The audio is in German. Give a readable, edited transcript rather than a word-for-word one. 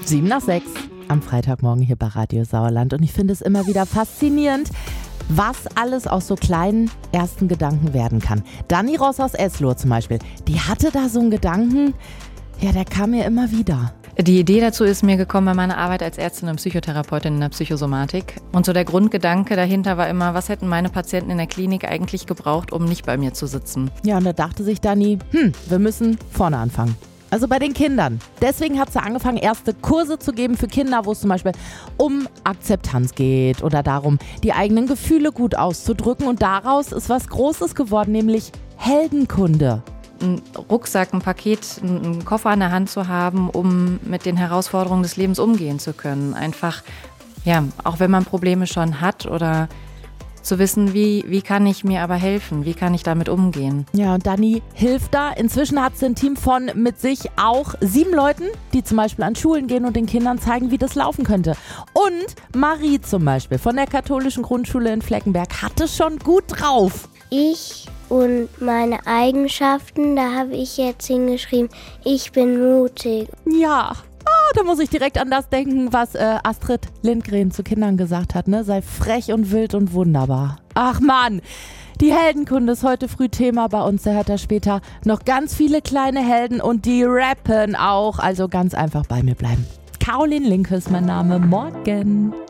7:06 am Freitagmorgen hier bei Radio Sauerland. Und ich finde es immer wieder faszinierend, was alles aus so kleinen ersten Gedanken werden kann. Dani Ross aus Eslohe zum Beispiel, die hatte da so einen Gedanken, ja, der kam mir immer wieder. Die Idee dazu ist mir gekommen bei meiner Arbeit als Ärztin und Psychotherapeutin in der Psychosomatik. Und so der Grundgedanke dahinter war immer, was hätten meine Patienten in der Klinik eigentlich gebraucht, um nicht bei mir zu sitzen? Ja, und da dachte sich Dani, wir müssen vorne anfangen. Also bei den Kindern. Deswegen hat sie angefangen, erste Kurse zu geben für Kinder, wo es zum Beispiel um Akzeptanz geht oder darum, die eigenen Gefühle gut auszudrücken. Und daraus ist was Großes geworden, nämlich Heldenkunde. Ein Rucksack, ein Paket, einen Koffer an der Hand zu haben, um mit den Herausforderungen des Lebens umgehen zu können. Einfach, ja, auch wenn man Probleme schon hat oder zu wissen, wie kann ich mir aber helfen, wie kann ich damit umgehen. Ja, und Dani hilft da. Inzwischen hat sie ein Team von mit sich auch 7 Leuten, die zum Beispiel an Schulen gehen und den Kindern zeigen, wie das laufen könnte. Und Marie zum Beispiel von der katholischen Grundschule in Fleckenberg hat es schon gut drauf. Ich und meine Eigenschaften, da habe ich jetzt hingeschrieben, ich bin mutig. Ja, da muss ich direkt an das denken, was Astrid Lindgren zu Kindern gesagt hat, ne? Sei frech und wild und wunderbar. Ach Mann, die Heldenkunde ist heute früh Thema bei uns. Da hört er später noch ganz viele kleine Helden und die rappen auch. Also ganz einfach bei mir bleiben. Caroline Linke ist mein Name. Morgen.